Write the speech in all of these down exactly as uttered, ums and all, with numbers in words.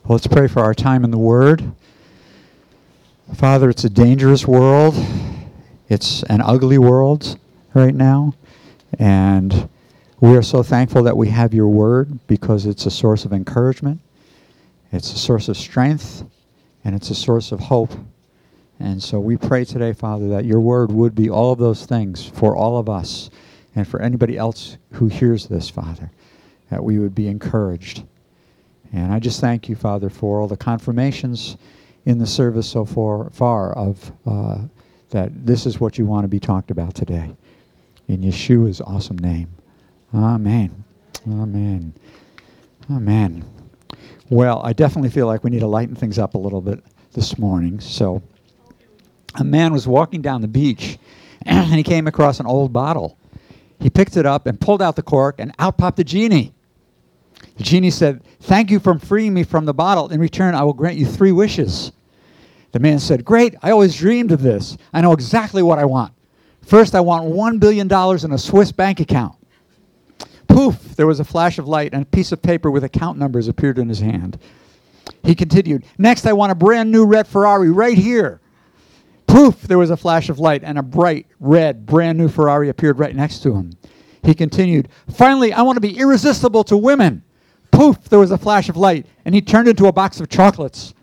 Well, let's pray for our time in the Word. Father, it's a dangerous world. It's an ugly world right now. And we are so thankful that we have your Word because it's a source of encouragement. It's a source of strength. And it's a source of hope. And so we pray today, Father, that your Word would be all of those things for all of us and for anybody else who hears this, Father, that we would be encouraged. And I just thank you, Father, for all the confirmations in the service so far, far of uh, that this is what you want to be talked about today. In Yeshua's awesome name. Amen. Amen. Amen. Well, I definitely feel like we need to lighten things up a little bit this morning. So a man was walking down the beach, and he came across an old bottle. He picked it up and pulled out the cork, and out popped the genie. The genie said, "Thank you for freeing me from the bottle. In return, I will grant you three wishes." The man said, "Great, I always dreamed of this. I know exactly what I want. First, I want one billion dollars in a Swiss bank account." Poof, there was a flash of light, and a piece of paper with account numbers appeared in his hand. He continued, "Next, I want a brand new red Ferrari right here." Poof, there was a flash of light, and a bright, red, brand new Ferrari appeared right next to him. He continued, "Finally, I want to be irresistible to women." Poof, there was a flash of light, and he turned into a box of chocolates.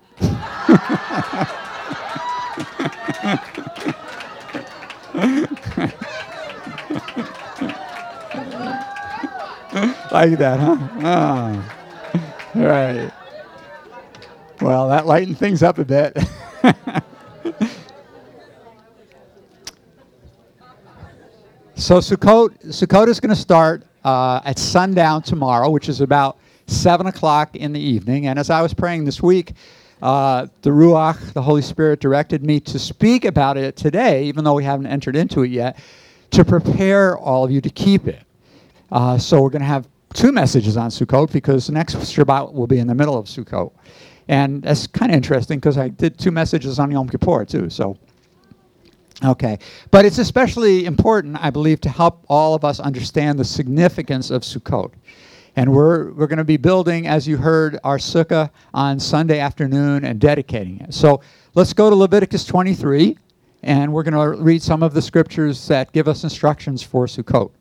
Like that, huh? Ah. Right. Well, that lightened things up a bit. So Sukkot, Sukkot is going to start uh, at sundown tomorrow, which is about seven o'clock in the evening. And as I was praying this week, uh, the Ruach, the Holy Spirit, directed me to speak about it today, even though we haven't entered into it yet, to prepare all of you to keep it. Uh, so we're going to have two messages on Sukkot because the next Shabbat will be in the middle of Sukkot. And that's kind of interesting because I did two messages on Yom Kippur too. So, okay. But it's especially important, I believe, to help all of us understand the significance of Sukkot. And we're we're going to be building, as you heard, our sukkah on Sunday afternoon and dedicating it. So let's go to Leviticus twenty-three, and we're going to read some of the scriptures that give us instructions for Sukkot.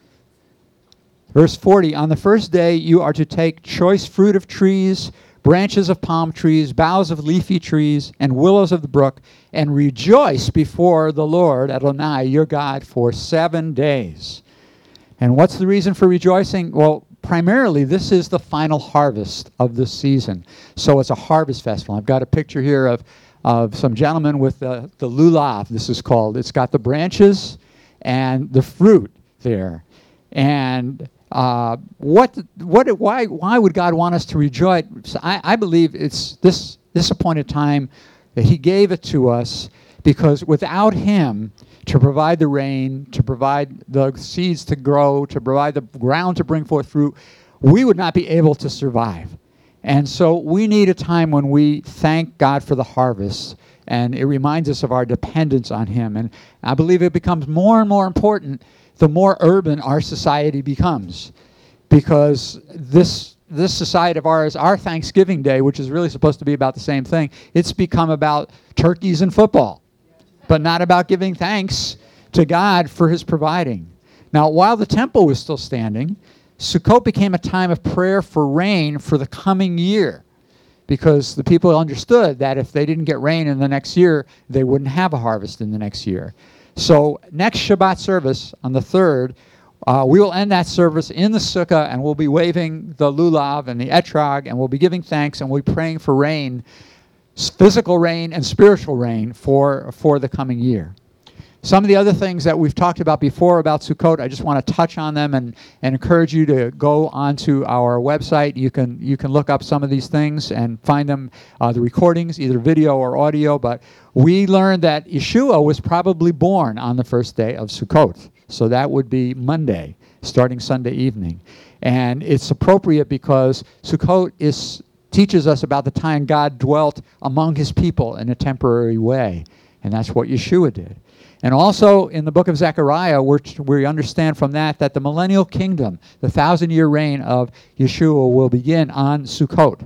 Verse forty, "On the first day you are to take choice fruit of trees, branches of palm trees, boughs of leafy trees, and willows of the brook, and rejoice before the Lord Adonai, your God, for seven days." And what's the reason for rejoicing? Well, primarily, this is the final harvest of this season. So it's a harvest festival. I've got a picture here of, of some gentlemen with the, the lulav, this is called. It's got the branches and the fruit there. And uh, what, what, why, why would God want us to rejoice? I, I believe it's this, this appointed time that he gave it to us because without him, to provide the rain, to provide the seeds to grow, to provide the ground to bring forth fruit, we would not be able to survive. And so we need a time when we thank God for the harvest, and it reminds us of our dependence on him. And I believe it becomes more and more important the more urban our society becomes, because this this society of ours, our Thanksgiving Day, which is really supposed to be about the same thing, it's become about turkeys and football, but not about giving thanks to God for his providing. Now, while the temple was still standing, Sukkot became a time of prayer for rain for the coming year, because the people understood that if they didn't get rain in the next year, they wouldn't have a harvest in the next year. So next Shabbat service on the third, uh, we will end that service in the sukkah, and we'll be waving the lulav and the etrog, and we'll be giving thanks, and we'll be praying for rain, physical rain and spiritual rain for, for the coming year. Some of the other things that we've talked about before about Sukkot, I just want to touch on them and, and encourage you to go onto our website. You can you can look up some of these things and find them, uh, the recordings, either video or audio. But we learned that Yeshua was probably born on the first day of Sukkot. So that would be Monday, starting Sunday evening. And it's appropriate because Sukkot is teaches us about the time God dwelt among his people in a temporary way. And that's what Yeshua did. And also in the book of Zechariah, we're, we understand from that that the millennial kingdom, the thousand-year reign of Yeshua, will begin on Sukkot.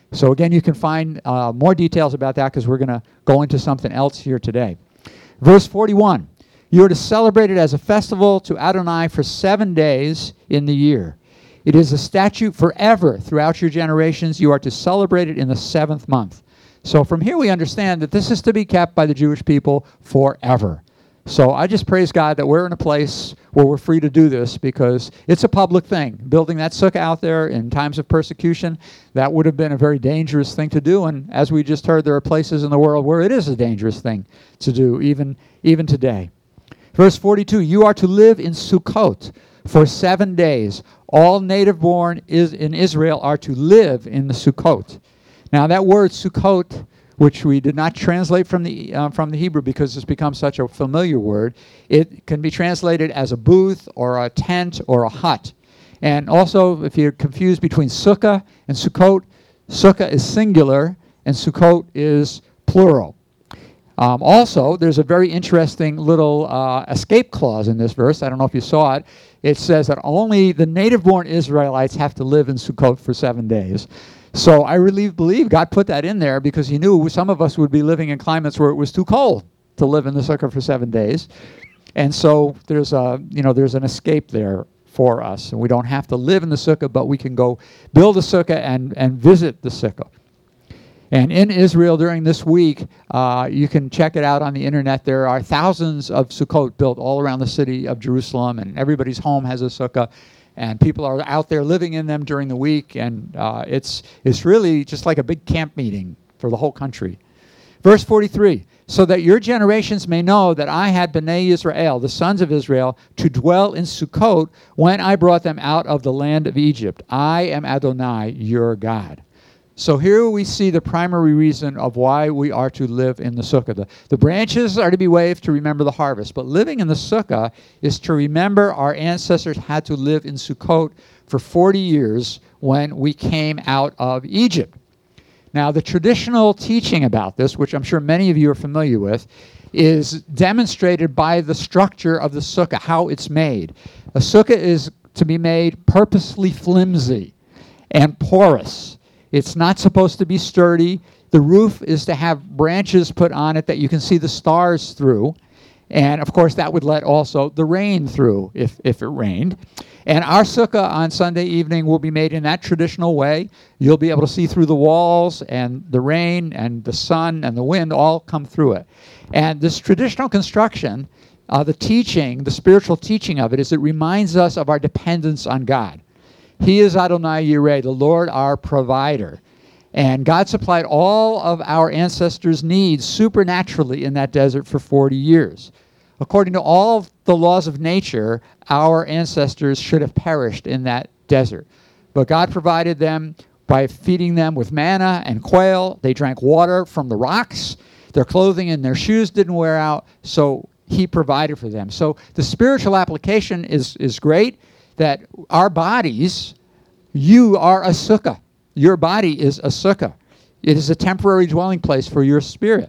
So again, you can find uh, more details about that because we're going to go into something else here today. Verse forty-one, you are to celebrate it as a festival to Adonai for seven days in the year. It is a statute forever throughout your generations. You are to celebrate it in the seventh month. So from here we understand that this is to be kept by the Jewish people forever. So I just praise God that we're in a place where we're free to do this because it's a public thing. Building that sukkah out there in times of persecution, that would have been a very dangerous thing to do. And as we just heard, there are places in the world where it is a dangerous thing to do, even, even today. Verse forty-two, you are to live in Sukkot for seven days. All native-born is in Israel are to live in the Sukkot. Now that word Sukkot, which we did not translate from the uh, from the Hebrew because it's become such a familiar word, it can be translated as a booth or a tent or a hut. And also, if you're confused between sukkah and Sukkot, sukkah is singular and Sukkot is plural. Um, also, there's a very interesting little uh, escape clause in this verse. I don't know if you saw it. It says that only the native-born Israelites have to live in Sukkot for seven days. So I really believe God put that in there because he knew some of us would be living in climates where it was too cold to live in the sukkah for seven days. And so there's a, you know, there's an escape there for us. And we don't have to live in the sukkah, but we can go build a sukkah and, and visit the sukkah. And in Israel during this week, uh, you can check it out on the internet. There are thousands of Sukkot built all around the city of Jerusalem, and everybody's home has a sukkah. And people are out there living in them during the week, and uh, it's it's really just like a big camp meeting for the whole country. Verse forty-three, so that your generations may know that I had Bnei Israel, the sons of Israel, to dwell in Sukkot when I brought them out of the land of Egypt. I am Adonai, your God. So here we see the primary reason of why we are to live in the sukkah. The, the branches are to be waved to remember the harvest, but living in the sukkah is to remember our ancestors had to live in Sukkot for forty years when we came out of Egypt. Now, the traditional teaching about this, which I'm sure many of you are familiar with, is demonstrated by the structure of the sukkah, how it's made. A sukkah is to be made purposely flimsy and porous. It's not supposed to be sturdy. The roof is to have branches put on it that you can see the stars through. And, of course, that would let also the rain through if, if it rained. And our sukkah on Sunday evening will be made in that traditional way. You'll be able to see through the walls, and the rain and the sun and the wind all come through it. And this traditional construction, uh, the teaching, the spiritual teaching of it, is it reminds us of our dependence on God. He is Adonai Yireh, the Lord our provider. And God supplied all of our ancestors' needs supernaturally in that desert for forty years. According to all the laws of nature, our ancestors should have perished in that desert. But God provided them by feeding them with manna and quail. They drank water from the rocks. Their clothing and their shoes didn't wear out, so he provided for them. So the spiritual application is, is great. That our bodies, you are a sukkah. Your body is a sukkah. It is a temporary dwelling place for your spirit.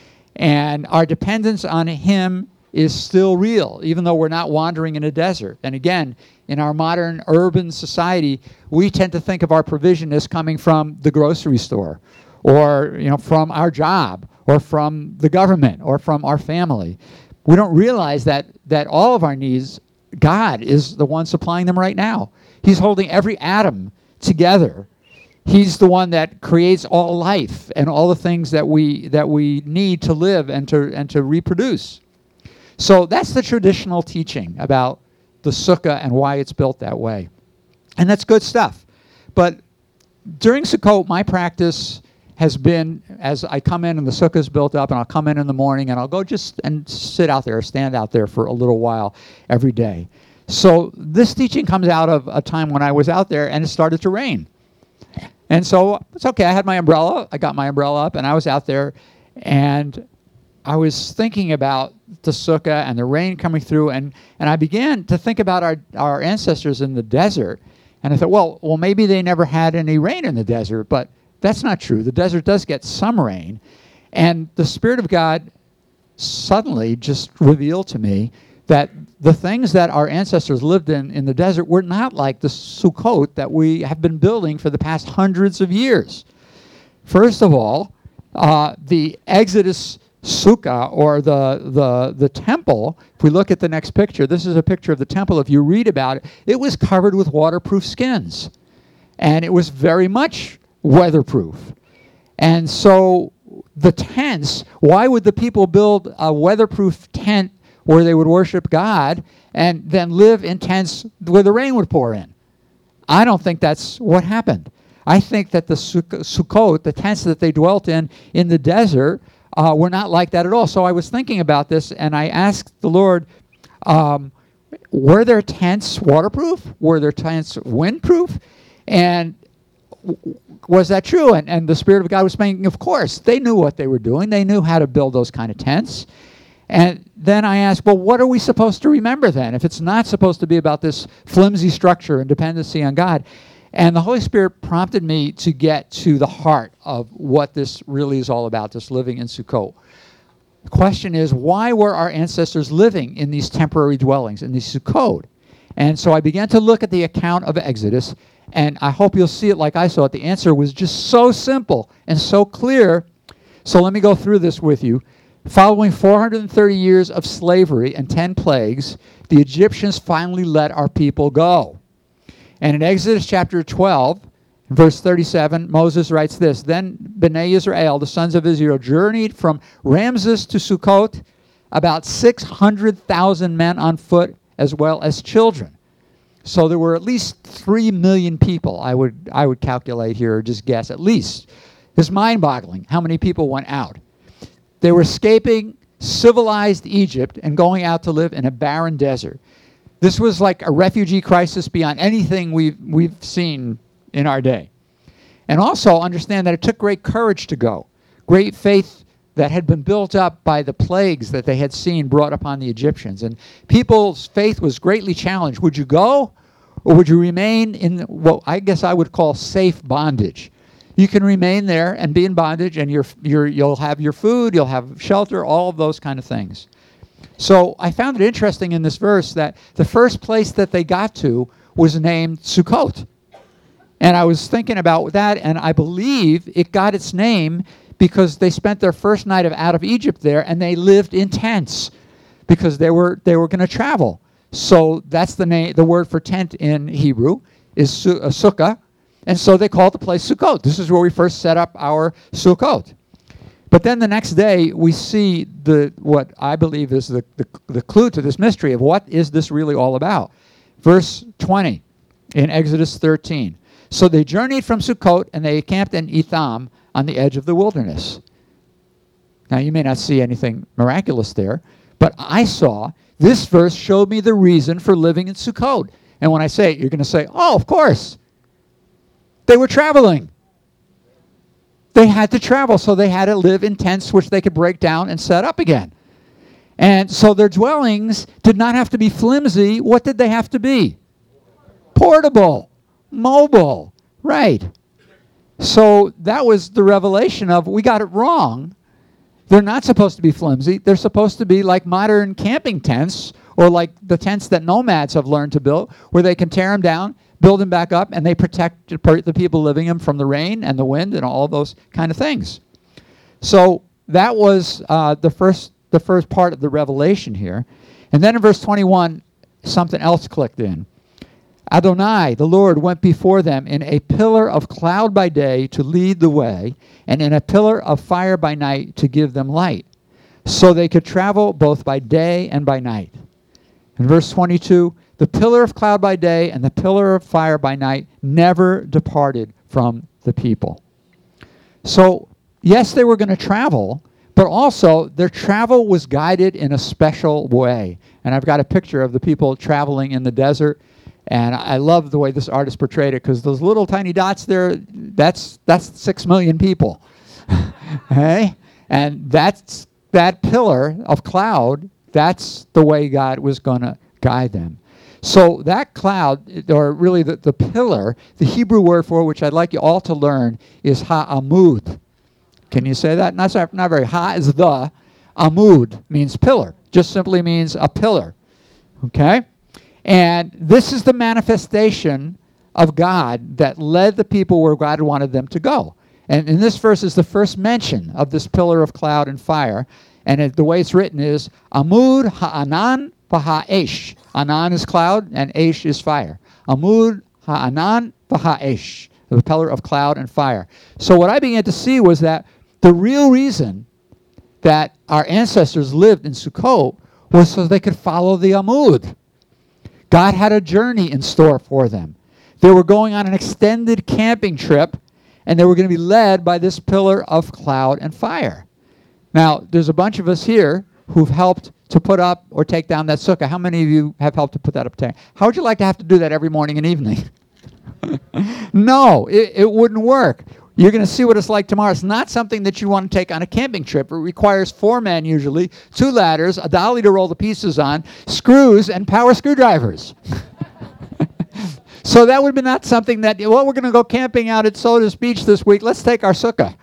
And our dependence on him is still real, even though we're not wandering in a desert. And again, in our modern urban society, we tend to think of our provision as coming from the grocery store, or you know, from our job, or from the government, or from our family. We don't realize that that all of our needs, God is the one supplying them right now. He's holding every atom together. He's the one that creates all life and all the things that we that we need to live and to and to reproduce. So that's the traditional teaching about the sukkah and why it's built that way. And that's good stuff. But during Sukkot, my practice has been, as I come in and the sukkah is built up, and I'll come in in the morning and I'll go just and sit out there, stand out there for a little while every day. So this teaching comes out of a time when I was out there and it started to rain. And so it's okay. I had my umbrella. I got my umbrella up and I was out there and I was thinking about the sukkah and the rain coming through, and, and I began to think about our, our ancestors in the desert. And I thought, well, well, maybe they never had any rain in the desert, but that's not true. The desert does get some rain. And the Spirit of God suddenly just revealed to me that the things that our ancestors lived in in the desert were not like the Sukkot that we have been building for the past hundreds of years. First of all, uh, the Exodus Sukkah, or the, the, the temple, if we look at the next picture, this is a picture of the temple. If you read about it, it was covered with waterproof skins. And it was very much weatherproof. And so the tents, why would the people build a weatherproof tent where they would worship God and then live in tents where the rain would pour in? I don't think that's what happened. I think that the Sukkot, the tents that they dwelt in in the desert, uh, were not like that at all. So I was thinking about this, and I asked the Lord, um, were their tents waterproof? Were their tents windproof? And w- was that true? And, and the Spirit of God was saying, of course, they knew what they were doing. They knew how to build those kind of tents. And then I asked, well, what are we supposed to remember then? If it's not supposed to be about this flimsy structure and dependency on God. And the Holy Spirit prompted me to get to the heart of what this really is all about, this living in Sukkot. The question is, why were our ancestors living in these temporary dwellings, in these Sukkot? And so I began to look at the account of Exodus, and I hope you'll see it like I saw it. The answer was just so simple and so clear. So let me go through this with you. Following four hundred thirty years of slavery and ten plagues, the Egyptians finally let our people go. And in Exodus chapter twelve, verse thirty-seven, Moses writes this, Then Bnei Israel, the sons of Israel, journeyed from Ramses to Sukkot, about six hundred thousand men on foot, as well as children. So there were at least three million people, I would I would calculate here, or just guess, at least. It's mind-boggling how many people went out. They were escaping civilized Egypt and going out to live in a barren desert. This was like a refugee crisis beyond anything we've, we've seen in our day. And also understand that it took great courage to go, great faith that had been built up by the plagues that they had seen brought upon the Egyptians. And people's faith was greatly challenged. Would you go, or would you remain in what I guess I would call safe bondage? You can remain there and be in bondage, and you're, you're, you'll have your food, you'll have shelter, all of those kind of things. So I found it interesting in this verse that the first place that they got to was named Sukkot. And I was thinking about that, and I believe it got its name because they spent their first night of out of Egypt there, and they lived in tents because they were they were going to travel. So that's the name. The word for tent in Hebrew is su- uh, sukkah, and so they called the place Sukkot. This is where we first set up our Sukkot. But then the next day, we see the what I believe is the, the, the clue to this mystery of what is this really all about. Verse twenty in Exodus thirteen. So they journeyed from Sukkot, and they camped in Etham on the edge of the wilderness. Now, you may not see anything miraculous there, but I saw this verse showed me the reason for living in Sukkot. And when I say it, you're going to say, oh, of course. They were traveling. They had to travel, so they had to live in tents which they could break down and set up again. And so their dwellings did not have to be flimsy. What did they have to be? Portable, mobile, right. So that was the revelation of, we got it wrong. They're not supposed to be flimsy. They're supposed to be like modern camping tents, or like the tents that nomads have learned to build, where they can tear them down, build them back up, and they protect the people living in them from the rain and the wind and all those kind of things. So that was uh, the first the first part of the revelation here. And then in verse twenty-one, something else clicked in. Adonai, the Lord, went before them in a pillar of cloud by day to lead the way, and in a pillar of fire by night to give them light, so they could travel both by day and by night. In verse twenty-two, the pillar of cloud by day and the pillar of fire by night never departed from the people. So, yes, they were going to travel, but also their travel was guided in a special way. And I've got a picture of the people traveling in the desert. And I love the way this artist portrayed it, because those little tiny dots there, that's that's six million people. Okay? And that's that pillar of cloud, that's the way God was going to guide them. So that cloud, or really the, the pillar, the Hebrew word for it, which I'd like you all to learn, is ha'amud. Can you say that? Not, not very. Ha is the. Amud means pillar. Just simply means a pillar. Okay? And this is the manifestation of God that led the people where God wanted them to go. And in this verse is the first mention of this pillar of cloud and fire. And it, the way it's written is, Amud ha'anan v'ha'esh. Anan is cloud, and esh is fire. Amud ha'anan v'ha'esh. The pillar of cloud and fire. So what I began to see was that the real reason that our ancestors lived in Sukkot was so they could follow the Amud. God had a journey in store for them. They were going on an extended camping trip, and they were going to be led by this pillar of cloud and fire. Now, there's a bunch of us here who've helped to put up or take down that sukkah. How many of you have helped to put that up? How would you like to have to do that every morning and evening? No, it, it wouldn't work. You're going to see what it's like tomorrow. It's not something that you want to take on a camping trip. It requires four men usually, two ladders, a dolly to roll the pieces on, screws, and power screwdrivers. So that would be not something that, well, we're going to go camping out at Sodus Beach this week. Let's take our sukkah.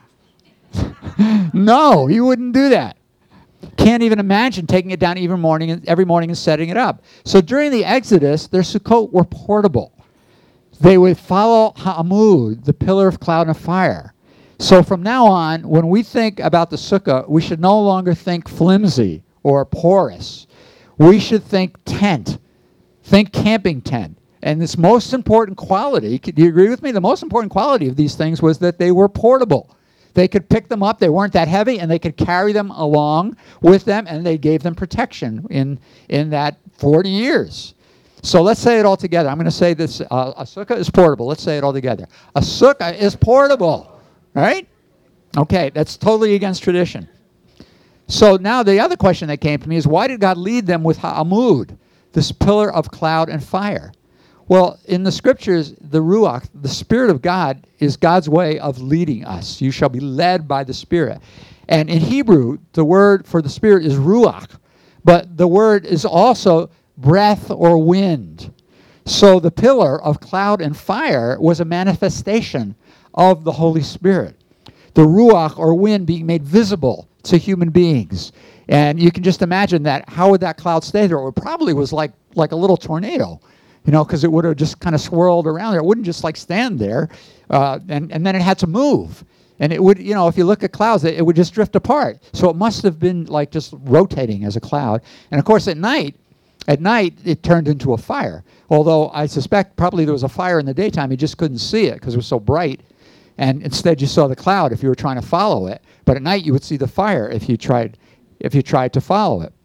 No, you wouldn't do that. Can't even imagine taking it down even morning, every morning and setting it up. So during the Exodus, their Sukkot were portable. They would follow Ha'amud, the pillar of cloud and fire. So from now on, when we think about the sukkah, we should no longer think flimsy or porous. We should think tent. Think camping tent. And this most important quality, do you agree with me? The most important quality of these things was that they were portable. They could pick them up, they weren't that heavy, and they could carry them along with them, and they gave them protection in, in that forty years. So let's say it all together. I'm going to say this, uh, a sukkah is portable. Let's say it all together. A sukkah is portable, right? Okay, that's totally against tradition. So now the other question that came to me is, why did God lead them with Ha'amud, this pillar of cloud and fire? Well, in the scriptures, the Ruach, the Spirit of God, is God's way of leading us. You shall be led by the Spirit. And in Hebrew, the word for the Spirit is Ruach, but the word is also breath or wind. So the pillar of cloud and fire was a manifestation of the Holy Spirit. The Ruach or wind being made visible to human beings. And you can just imagine that. How would that cloud stay there? It probably was like, like a little tornado, you know, because it would have just kind of swirled around there. It wouldn't just like stand there. Uh, and, and then it had to move. And it would, you know, if you look at clouds, it, it would just drift apart. So it must have been like just rotating as a cloud. And of course, at night, At night, it turned into a fire. Although I suspect probably there was a fire in the daytime. You just couldn't see it because it was so bright. And instead, you saw the cloud if you were trying to follow it. But at night, you would see the fire if you tried, if you tried to follow it.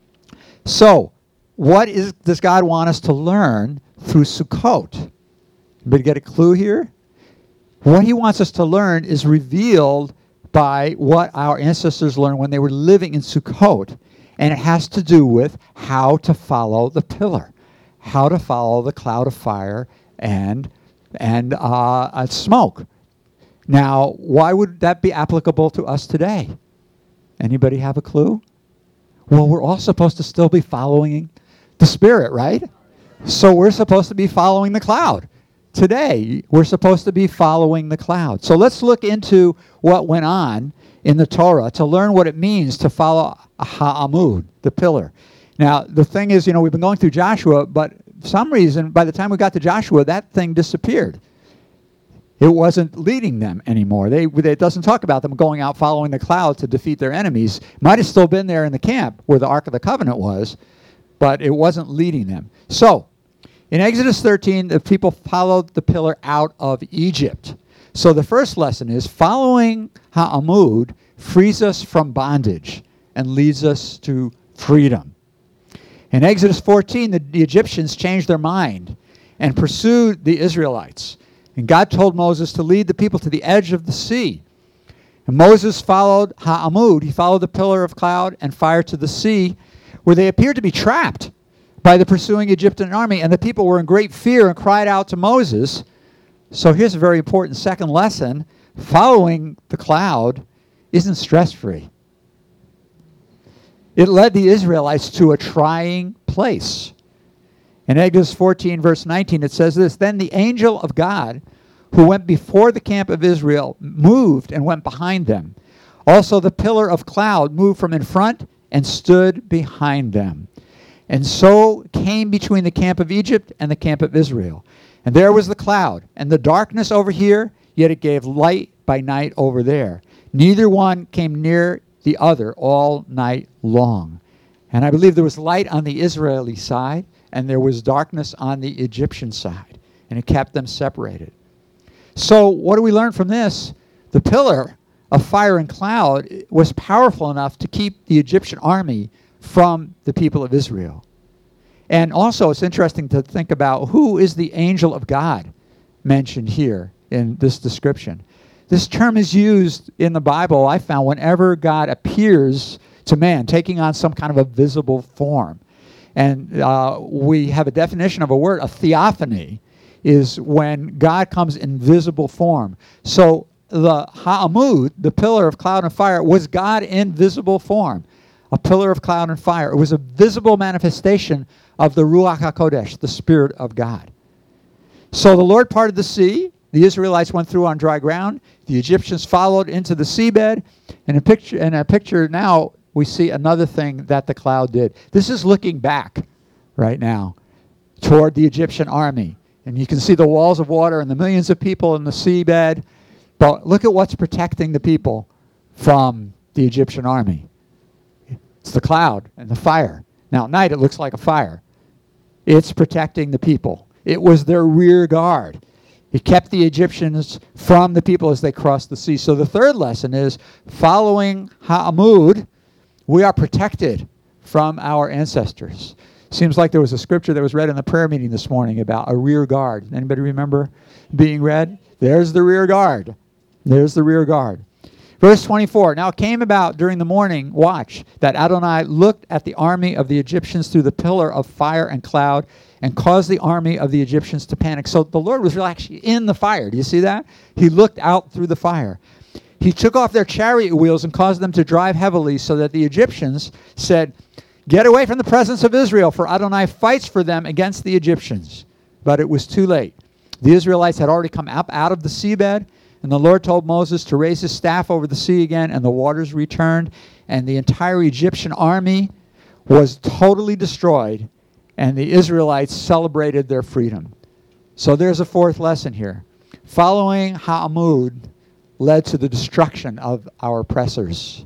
So, what is, does God want us to learn through Sukkot? Anybody get a clue here? What he wants us to learn is revealed by what our ancestors learned when they were living in Sukkot. And it has to do with how to follow the pillar, how to follow the cloud of fire and, and uh, uh, smoke. Now, why would that be applicable to us today? Anybody have a clue? Well, we're all supposed to still be following the Spirit, right? So we're supposed to be following the cloud. Today, we're supposed to be following the cloud. So let's look into what went on in the Torah to learn what it means to follow Ha'amud, the pillar. Now, the thing is, you know, we've been going through Joshua, but for some reason, by the time we got to Joshua, that thing disappeared. It wasn't leading them anymore. They, it doesn't talk about them going out following the cloud to defeat their enemies. Might have still been there in the camp where the Ark of the Covenant was, but it wasn't leading them. So, in Exodus thirteen, the people followed the pillar out of Egypt. So the first lesson is following Ha'amud frees us from bondage and leads us to freedom. In Exodus fourteen, the, the Egyptians changed their mind and pursued the Israelites. And God told Moses to lead the people to the edge of the sea. And Moses followed Ha'amud. He followed the pillar of cloud and fire to the sea, where they appeared to be trapped by the pursuing Egyptian army. And the people were in great fear and cried out to Moses. So here's a very important second lesson. Following the cloud isn't stress-free. It led the Israelites to a trying place. In Exodus fourteen, verse nineteen, it says this, "Then the angel of God, who went before the camp of Israel, moved and went behind them. Also the pillar of cloud moved from in front and stood behind them. And so came between the camp of Egypt and the camp of Israel. And there was the cloud, and the darkness over here, yet it gave light by night over there. Neither one came near the other all night long. And I believe there was light on the Israeli side, and there was darkness on the Egyptian side, and it kept them separated. So what do we learn from this? The pillar of fire and cloud was powerful enough to keep the Egyptian army from the people of Israel. And also it's interesting to think about who is the angel of God mentioned here in this description. This term is used in the Bible, I found, whenever God appears to man, taking on some kind of a visible form. And uh, we have a definition of a word, a theophany, is when God comes in visible form. So the Ha'amud, the pillar of cloud and fire, was God in visible form. A pillar of cloud and fire. It was a visible manifestation of the Ruach HaKodesh, the Spirit of God. So the Lord parted the sea. The Israelites went through on dry ground. The Egyptians followed into the seabed. And a picture, and a picture now, we see another thing that the cloud did. This is looking back right now toward the Egyptian army. And you can see the walls of water and the millions of people in the seabed. But look at what's protecting the people from the Egyptian army. It's the cloud and the fire. Now, at night, it looks like a fire. It's protecting the people. It was their rear guard. It kept the Egyptians from the people as they crossed the sea. So the third lesson is, following Ha'amud, we are protected from our ancestors. Seems like there was a scripture that was read in the prayer meeting this morning about a rear guard. Anybody remember being read? There's the rear guard. There's the rear guard. Verse twenty-four, now it came about during the morning watch that Adonai looked at the army of the Egyptians through the pillar of fire and cloud and caused the army of the Egyptians to panic. So the Lord was actually in the fire. Do you see that? He looked out through the fire. He took off their chariot wheels and caused them to drive heavily so that the Egyptians said, get away from the presence of Israel, for Adonai fights for them against the Egyptians. But it was too late. The Israelites had already come up out of the seabed, and the Lord told Moses to raise his staff over the sea again, and the waters returned, and the entire Egyptian army was totally destroyed, and the Israelites celebrated their freedom. So there's a fourth lesson here. Following Ha'amud led to the destruction of our oppressors.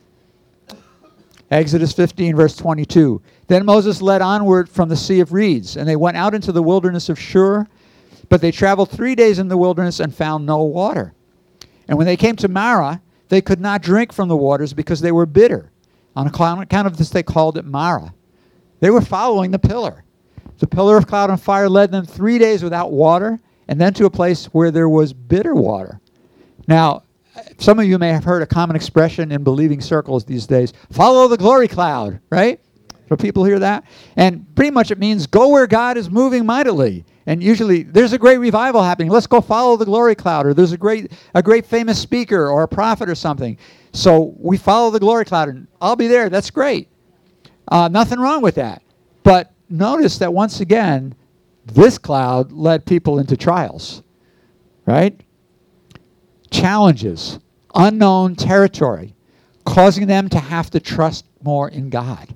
Exodus fifteen, verse twenty-two. Then Moses led onward from the Sea of Reeds, and they went out into the wilderness of Shur. But they traveled three days in the wilderness and found no water. And when they came to Marah, they could not drink from the waters because they were bitter. On account of this, they called it Marah. They were following the pillar. The pillar of cloud and fire led them three days without water, and then to a place where there was bitter water. Now, some of you may have heard a common expression in believing circles these days, follow the glory cloud, right? Do people hear that? And pretty much it means go where God is moving mightily. And usually there's a great revival happening. Let's go follow the glory cloud. Or there's a great a great famous speaker or a prophet or something. So we follow the glory cloud, and I'll be there. That's great. Uh, nothing wrong with that. But notice that once again, this cloud led people into trials, right? Challenges, unknown territory, causing them to have to trust more in God.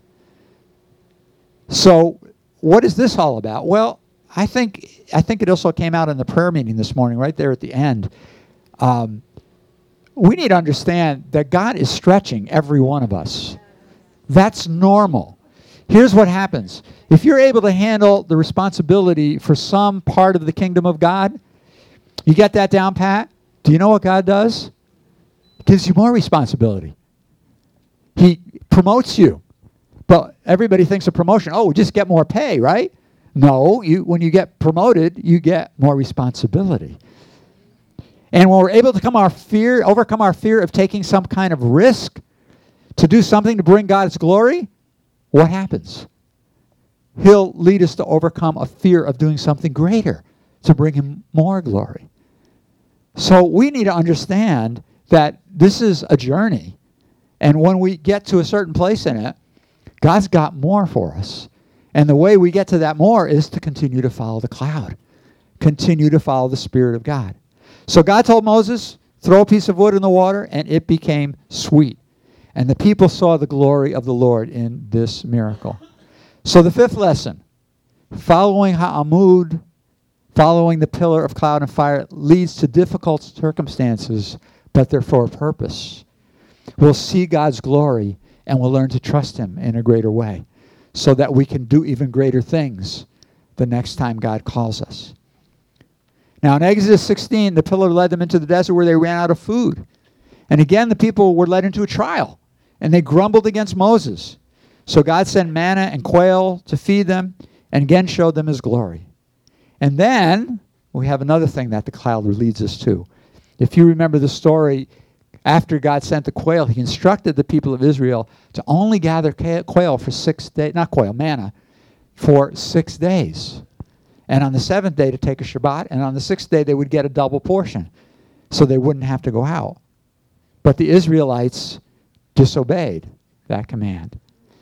So what is this all about? Well, I think I think it also came out in the prayer meeting this morning, right there at the end. Um, we need to understand that God is stretching every one of us. That's normal. Here's what happens. If you're able to handle the responsibility for some part of the kingdom of God, you get that down pat, do you know what God does? He gives you more responsibility. He promotes you. But everybody thinks of promotion, oh, just get more pay, right? No, you, when you get promoted, you get more responsibility. And when we're able to come our fear, overcome our fear of taking some kind of risk to do something to bring God's glory, what happens? He'll lead us to overcome a fear of doing something greater to bring him more glory. So we need to understand that this is a journey. And when we get to a certain place in it, God's got more for us. And the way we get to that more is to continue to follow the cloud. Continue to follow the Spirit of God. So God told Moses, throw a piece of wood in the water, and it became sweet. And the people saw the glory of the Lord in this miracle. So the fifth lesson, following Ha'amud, following the pillar of cloud and fire, leads to difficult circumstances but they're for a purpose. We'll see God's glory, and we'll learn to trust him in a greater way so that we can do even greater things the next time God calls us. Now in Exodus sixteen, the pillar led them into the desert where they ran out of food. And again, the people were led into a trial, and they grumbled against Moses. So God sent manna and quail to feed them, and again showed them his glory. And then we have another thing that the cloud leads us to. If you remember the story, after God sent the quail, he instructed the people of Israel to only gather quail for six days, not quail, manna, for six days. And on the seventh day to take a Shabbat, and on the sixth day they would get a double portion, so they wouldn't have to go out. But the Israelites disobeyed that command.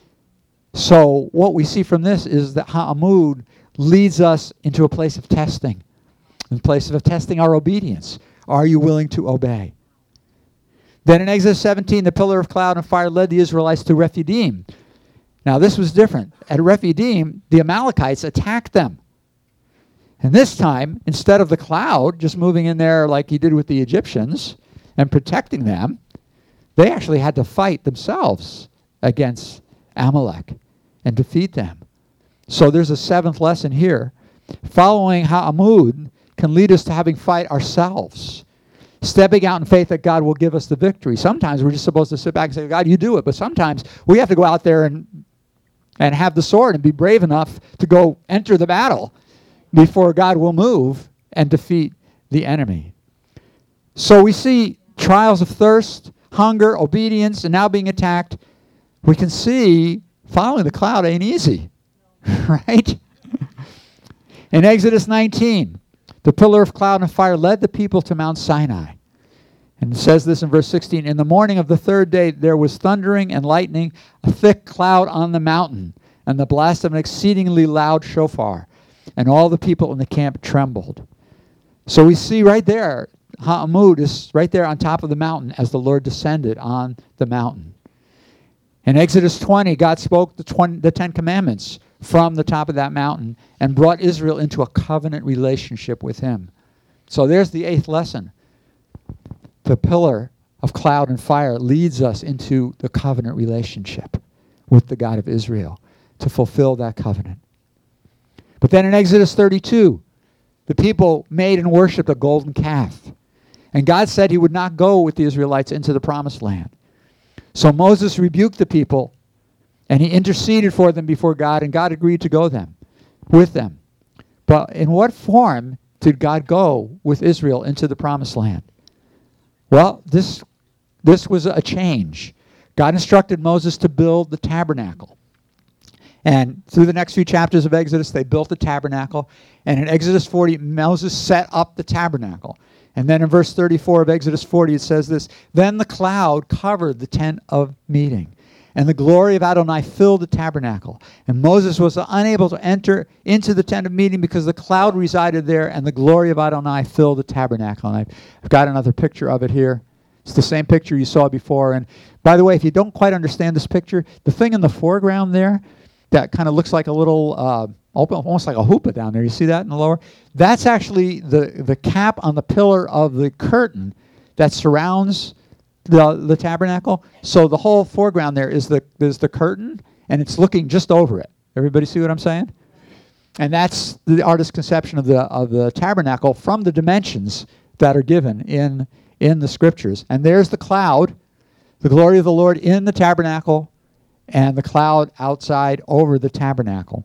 So what we see from this is that Ha'amud leads us into a place of testing, in place of testing our obedience. Are you willing to obey? Then in Exodus seventeen, the pillar of cloud and fire led the Israelites to Rephidim. Now this was different. At Rephidim, the Amalekites attacked them. And this time, instead of the cloud just moving in there like he did with the Egyptians and protecting them, they actually had to fight themselves against Amalek and defeat them. So there's a seventh lesson here. Following Ha'amud can lead us to having fight ourselves, stepping out in faith that God will give us the victory. Sometimes we're just supposed to sit back and say, God, you do it. But sometimes we have to go out there and, and have the sword and be brave enough to go enter the battle before God will move and defeat the enemy. So we see trials of thirst, hunger, obedience, and now being attacked. We can see following the cloud ain't easy, right? In Exodus nineteen, the pillar of cloud and fire led the people to Mount Sinai. And it says this in verse sixteen, in the morning of the third day there was thundering and lightning, a thick cloud on the mountain, and the blast of an exceedingly loud shofar. And all the people in the camp trembled. So we see right there, Ha'amud is right there on top of the mountain as the Lord descended on the mountain. In Exodus twenty, God spoke the, twenty, the Ten Commandments from the top of that mountain and brought Israel into a covenant relationship with him. So there's the eighth lesson. The pillar of cloud and fire leads us into the covenant relationship with the God of Israel to fulfill that covenant. But then in Exodus thirty-two, the people made and worshipped a golden calf. And God said he would not go with the Israelites into the promised land. So Moses rebuked the people, and he interceded for them before God, and God agreed to go them, with them. But in what form did God go with Israel into the promised land? Well, this, this was a change. God instructed Moses to build the tabernacle. And through the next few chapters of Exodus, they built the tabernacle. And in Exodus forty, Moses set up the tabernacle. And then in verse thirty-four of Exodus forty, it says this, then the cloud covered the tent of meeting, and the glory of Adonai filled the tabernacle. And Moses was unable to enter into the tent of meeting because the cloud resided there, and the glory of Adonai filled the tabernacle. And I've got another picture of it here. It's the same picture you saw before. And by the way, if you don't quite understand this picture, the thing in the foreground there, that kind of looks like a little, uh, almost like a hoopah down there. You see that in the lower? That's actually the, the cap on the pillar of the curtain that surrounds the, the tabernacle. So the whole foreground there is the, is the curtain, and it's looking just over it. Everybody see what I'm saying? And that's the artist's conception of the, of the tabernacle from the dimensions that are given in, in the scriptures. And there's the cloud, the glory of the Lord in the tabernacle, and the cloud outside over the tabernacle.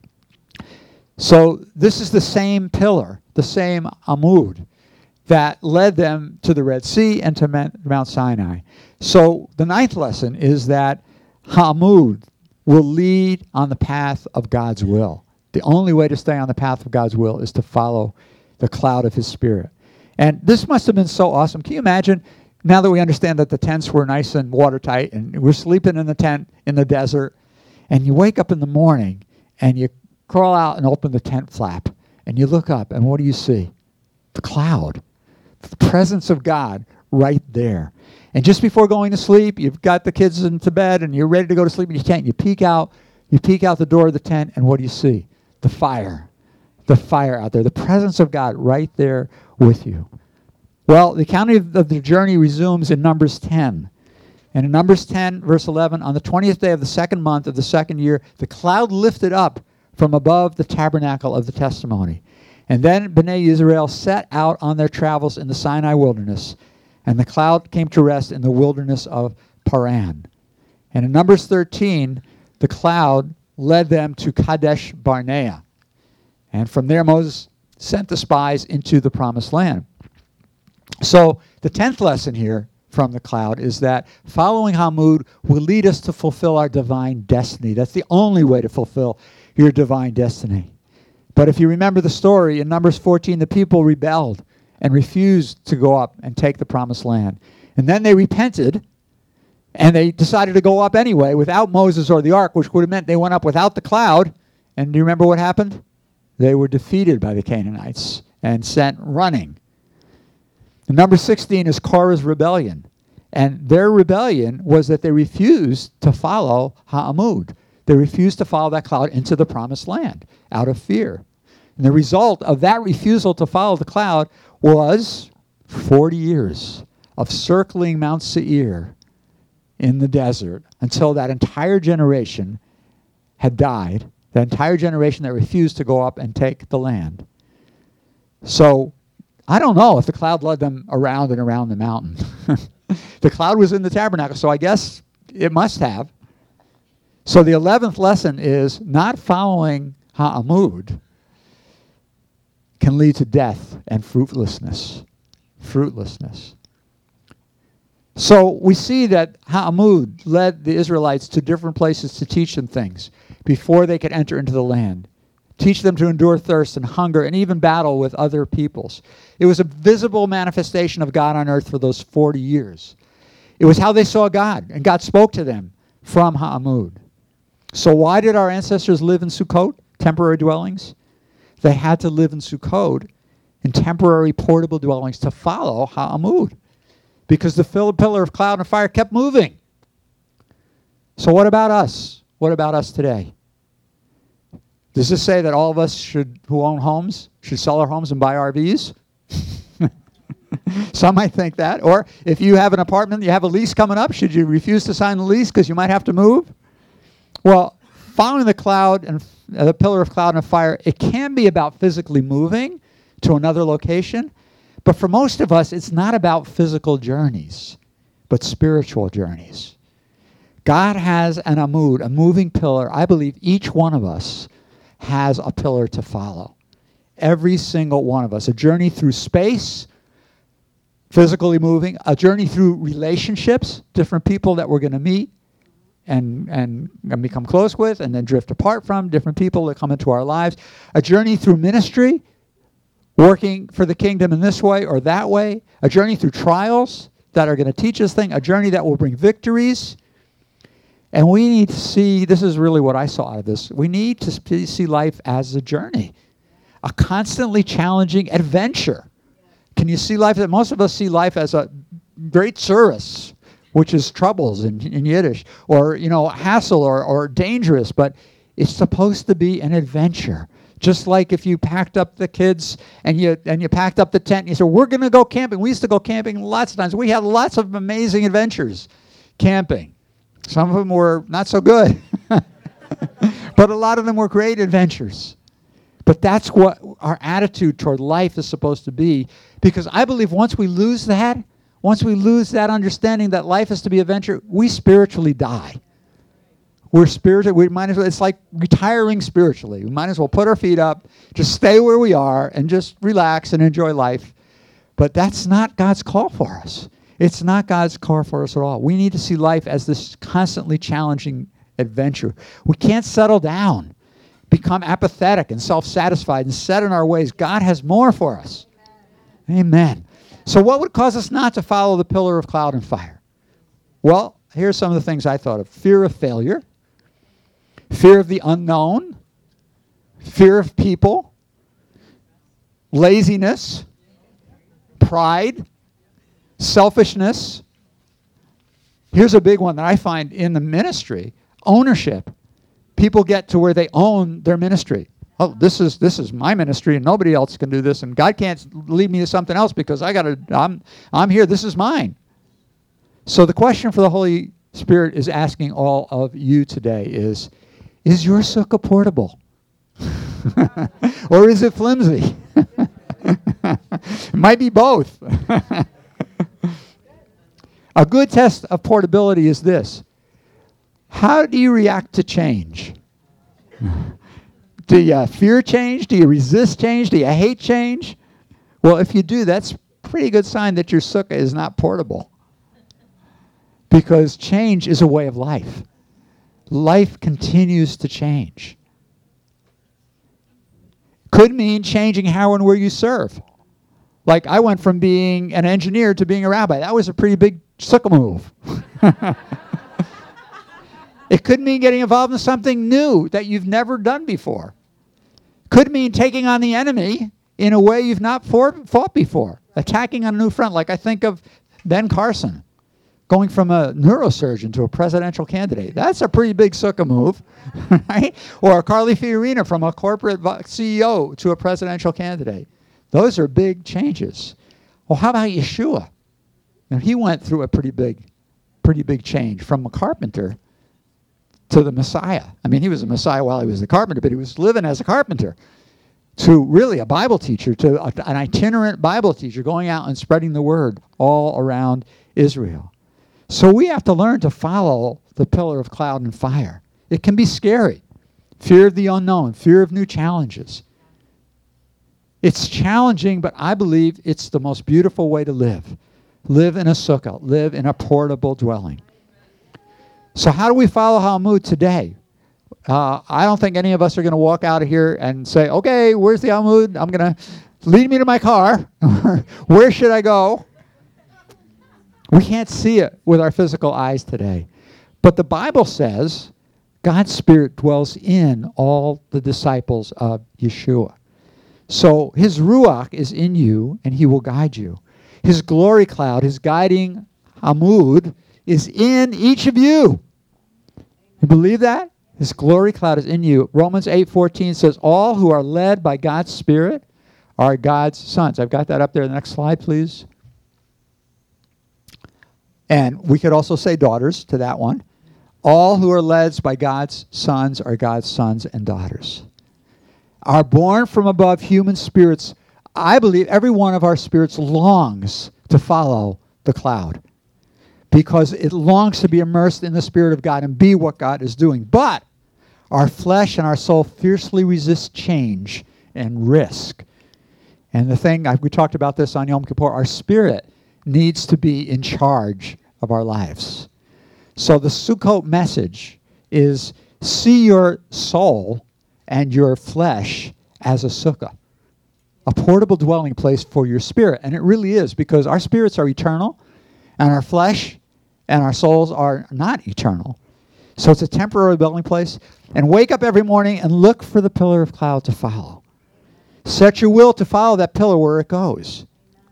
So this is the same pillar, the same Amud, that led them to the Red Sea and to Mount Sinai. So the ninth lesson is that Amud will lead on the path of God's will. The only way to stay on the path of God's will is to follow the cloud of his Spirit. And this must have been so awesome. Can you imagine? Now that we understand that the tents were nice and watertight, and we're sleeping in the tent in the desert, and you wake up in the morning, and you crawl out and open the tent flap, and you look up, and what do you see? The cloud, the presence of God right there. And just before going to sleep, you've got the kids into bed, and you're ready to go to sleep in your tent. You peek out, you peek out the door of the tent, and what do you see? The fire, the fire out there, the presence of God right there with you. Well, the account of of the journey resumes in Numbers ten. And in Numbers ten, verse eleven, on the twentieth day of the second month of the second year, the cloud lifted up from above the tabernacle of the testimony. And then Bnei Israel set out on their travels in the Sinai wilderness, and the cloud came to rest in the wilderness of Paran. And in Numbers thirteen, the cloud led them to Kadesh Barnea. And from there, Moses sent the spies into the promised land. So the tenth lesson here from the cloud is that following Hamud will lead us to fulfill our divine destiny. That's the only way to fulfill your divine destiny. But if you remember the story, in Numbers fourteen, the people rebelled and refused to go up and take the promised land. And then they repented, and they decided to go up anyway without Moses or the ark, which would have meant they went up without the cloud. And do you remember what happened? They were defeated by the Canaanites and sent running. And number sixteen is Korah's rebellion. And their rebellion was that they refused to follow Ha'amud. They refused to follow that cloud into the promised land out of fear. And the result of that refusal to follow the cloud was forty years of circling Mount Seir in the desert until that entire generation had died, the entire generation that refused to go up and take the land. So I don't know if the cloud led them around and around the mountain. The cloud was in the tabernacle, so I guess it must have. So the eleventh lesson is not following Ha'amud can lead to death and fruitlessness. Fruitlessness. So we see that Ha'amud led the Israelites to different places to teach them things before they could enter into the land. Teach them to endure thirst and hunger and even battle with other peoples. It was a visible manifestation of God on earth for those forty years. It was how they saw God, and God spoke to them from Ha'amud. So why did our ancestors live in Sukkot, temporary dwellings? They had to live in Sukkot in temporary portable dwellings to follow Ha'amud, because the pillar of cloud and fire kept moving. So what about us? What about us today? Does this say that all of us should, who own homes, should sell our homes and buy R Vs? Some might think that. Or if you have an apartment, you have a lease coming up, should you refuse to sign the lease because you might have to move? Well, following the cloud and uh, the pillar of cloud and fire, it can be about physically moving to another location. But for most of us, it's not about physical journeys, but spiritual journeys. God has an amud, a moving pillar. I believe each one of us has a pillar to follow. Every single one of us. A journey through space, physically moving. A journey through relationships, different people that we're going to meet and, and, and become close with and then drift apart from, different people that come into our lives. A journey through ministry, working for the kingdom in this way or that way. A journey through trials that are going to teach us things. A journey that will bring victories. And we need to see, this is really what I saw out of this, we need to see life as a journey, a constantly challenging adventure. Can you see life, that most of us see life as a great service, which is troubles in, in Yiddish, or, you know, hassle or, or dangerous, but it's supposed to be an adventure. Just like if you packed up the kids and you and you packed up the tent and you said, we're going to go camping. We used to go camping lots of times. We had lots of amazing adventures camping. Some of them were not so good, but a lot of them were great adventures. But that's what our attitude toward life is supposed to be, because I believe once we lose that, once we lose that understanding that life is to be adventure, we spiritually die. We're spiritual. We might as well, it's like retiring spiritually. We might as well put our feet up, just stay where we are, and just relax and enjoy life. But that's not God's call for us. It's not God's call for us at all. We need to see life as this constantly challenging adventure. We can't settle down, become apathetic and self-satisfied and set in our ways. God has more for us. Amen. Amen. So what would cause us not to follow the pillar of cloud and fire? Well, here's some of the things I thought of. Fear of failure, fear of the unknown, fear of people, laziness, pride, selfishness. Here's a big one that I find in the ministry. Ownership. People get to where they own their ministry. oh, this is this is my ministry, and nobody else can do this, and God can't lead me to something else because I got to. I'm I'm here. This is mine. So the question for the Holy Spirit is asking all of you today is: is your sukkah portable, or is it flimsy? It might be both. A good test of portability is this: how do you react to change? Do you fear change? Do you resist change? Do you hate change? Well, if you do, that's a pretty good sign that your sukkah is not portable. Because change is a way of life. Life continues to change. Could mean changing how and where you serve. Like I went from being an engineer to being a rabbi. That was a pretty big sukkah move. It could mean getting involved in something new that you've never done before. Could mean taking on the enemy in a way you've not fought, fought before. Attacking on a new front. Like I think of Ben Carson going from a neurosurgeon to a presidential candidate. That's a pretty big sukkah move, right? Or Carly Fiorina from a corporate C E O to a presidential candidate. Those are big changes. Well, how about Yeshua? Now, he went through a pretty big, pretty big change from a carpenter to the Messiah. I mean, he was a Messiah while he was a carpenter, but he was living as a carpenter, to really a Bible teacher, to a, an itinerant Bible teacher going out and spreading the word all around Israel. So we have to learn to follow the pillar of cloud and fire. It can be scary. Fear of the unknown, fear of new challenges. It's challenging, but I believe it's the most beautiful way to live. Live in a sukkah, live in a portable dwelling. So how do we follow Talmud today? Uh, I don't think any of us are going to walk out of here and say, okay, where's the Talmud? I'm going to lead me to my car. Where should I go? We can't see it with our physical eyes today. But the Bible says God's Spirit dwells in all the disciples of Yeshua. So his Ruach is in you, and he will guide you. His glory cloud, his guiding Talmud, is in each of you. You believe that? His glory cloud is in you. Romans eight fourteen says, all who are led by God's Spirit are God's sons. I've got that up there. The next slide, please. And we could also say daughters to that one. All who are led by God's sons are God's sons and daughters. Are born from above human spirits. I believe every one of our spirits longs to follow the cloud, because it longs to be immersed in the Spirit of God and be what God is doing. But our flesh and our soul fiercely resist change and risk. And the thing, we talked about this on Yom Kippur, our spirit needs to be in charge of our lives. So the Sukkot message is see your soul and your flesh as a sukkah, a portable dwelling place for your spirit. And it really is, because our spirits are eternal, and our flesh and our souls are not eternal. So it's a temporary dwelling place. And wake up every morning and look for the pillar of cloud to follow. Set your will to follow that pillar where it goes.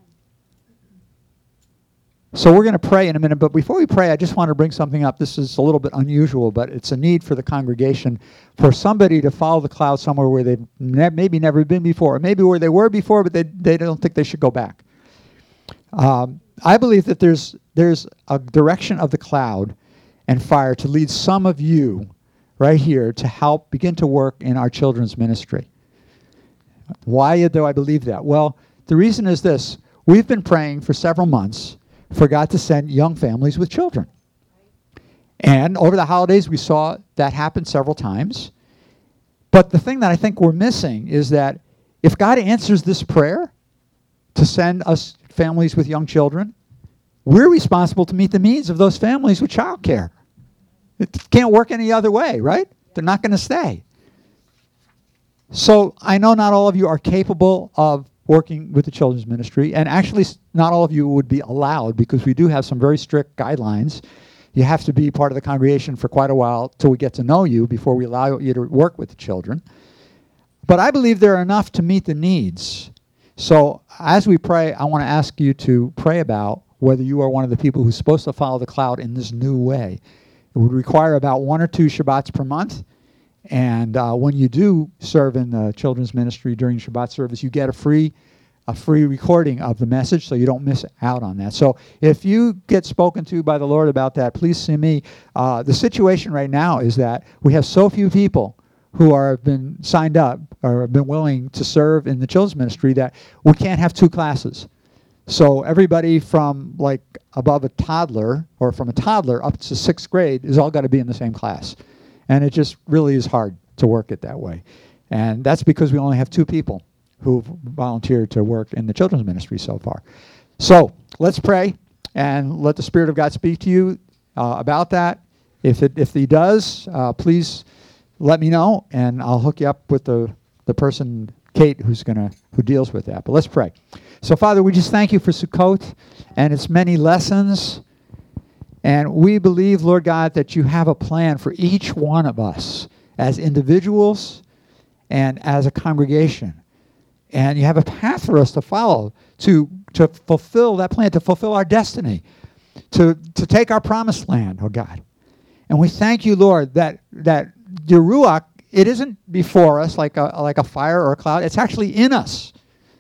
So we're going to pray in a minute, but before we pray, I just want to bring something up. This is a little bit unusual, but it's a need for the congregation, for somebody to follow the cloud somewhere where they've ne- maybe never been before, or maybe where they were before, but they, they don't think they should go back. Um, I believe that there's there's a direction of the cloud and fire to lead some of you right here to help begin to work in our children's ministry. Why do I believe that? Well, the reason is this. We've been praying for several months for God to send young families with children. And over the holidays, we saw that happen several times. But the thing that I think we're missing is that if God answers this prayer to send us families with young children, we're responsible to meet the needs of those families with childcare. It can't work any other way, right? They're not going to stay. So I know not all of you are capable of working with the children's ministry, and actually not all of you would be allowed, because we do have some very strict guidelines. You have to be part of the congregation for quite a while till we get to know you before we allow you to work with the children. But I believe there are enough to meet the needs. So as we pray, I want to ask you to pray about whether you are one of the people who's supposed to follow the cloud in this new way. It would require about one or two Shabbats per month, And uh, when you do serve in the children's ministry during Shabbat service, you get a free a free recording of the message, so you don't miss out on that. So if you get spoken to by the Lord about that, please see me. Uh, the situation right now is that we have so few people who are have been signed up or have been willing to serve in the children's ministry that we can't have two classes. So everybody from like above a toddler or from a toddler up to sixth grade is all got to be in the same class. And it just really is hard to work it that way. And that's because we only have two people who've volunteered to work in the children's ministry so far. So let's pray and let the Spirit of God speak to you uh, about that. If it if he does, uh, please let me know, and I'll hook you up with the, the person, Kate, who's gonna who deals with that. But let's pray. So, Father, we just thank you for Sukkot and its many lessons. And we believe, Lord God, that you have a plan for each one of us as individuals and as a congregation. And you have a path for us to follow to, to fulfill that plan, to fulfill our destiny, to, to take our promised land, oh God. And we thank you, Lord, that, that your Ruach, it isn't before us like a, like a fire or a cloud. It's actually in us.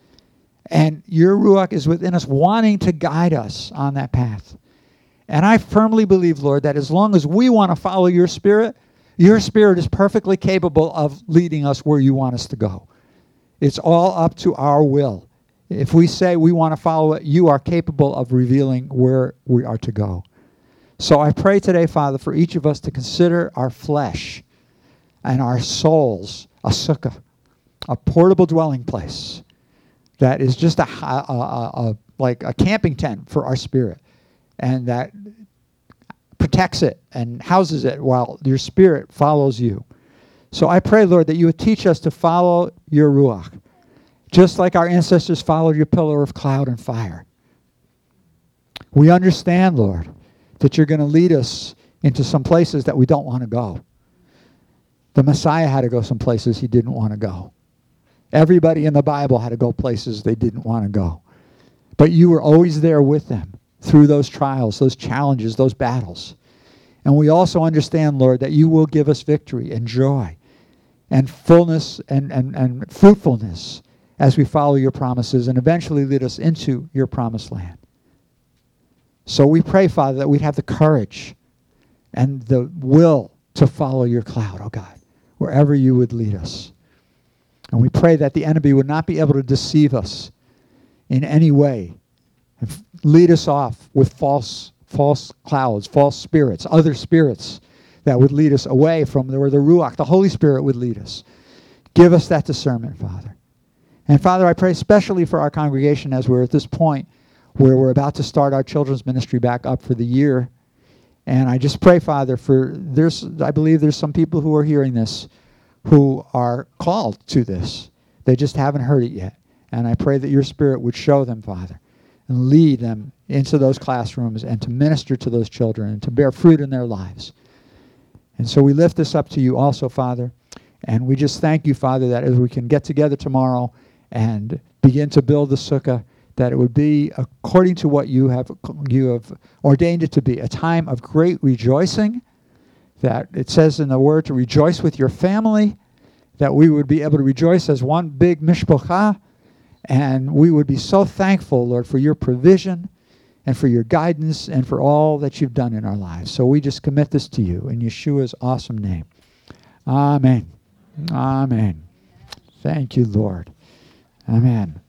And your Ruach is within us, wanting to guide us on that path. And I firmly believe, Lord, that as long as we want to follow your Spirit, your Spirit is perfectly capable of leading us where you want us to go. It's all up to our will. If we say we want to follow it, you are capable of revealing where we are to go. So I pray today, Father, for each of us to consider our flesh and our souls a sukkah, a portable dwelling place that is just a, a, a, a like a camping tent for our spirit, and that protects it and houses it while your Spirit follows you. So I pray, Lord, that you would teach us to follow your Ruach, just like our ancestors followed your pillar of cloud and fire. We understand, Lord, that you're going to lead us into some places that we don't want to go. The Messiah had to go some places he didn't want to go. Everybody in the Bible had to go places they didn't want to go. But you were always there with them through those trials, those challenges, those battles. And we also understand, Lord, that you will give us victory and joy and fullness and, and, and fruitfulness as we follow your promises and eventually lead us into your promised land. So we pray, Father, that we'd have the courage and the will to follow your cloud, oh God, wherever you would lead us. And we pray that the enemy would not be able to deceive us in any way and f- lead us off with false false clouds, false spirits, other spirits that would lead us away from where the Ruach, the Holy Spirit, would lead us. Give us that discernment, Father. And Father, I pray especially for our congregation as we're at this point where we're about to start our children's ministry back up for the year. And I just pray, Father, for there's I believe there's some people who are hearing this who are called to this. They just haven't heard it yet. And I pray that your Spirit would show them, Father, and lead them into those classrooms and to minister to those children and to bear fruit in their lives. And so we lift this up to you also, Father, and we just thank you, Father, that as we can get together tomorrow and begin to build the sukkah, that it would be according to what you have you have ordained it to be, a time of great rejoicing, that it says in the Word to rejoice with your family, that we would be able to rejoice as one big mishpocha, and we would be so thankful, Lord, for your provision and for your guidance and for all that you've done in our lives. So we just commit this to you in Yeshua's awesome name. Amen. Amen. Thank you, Lord. Amen.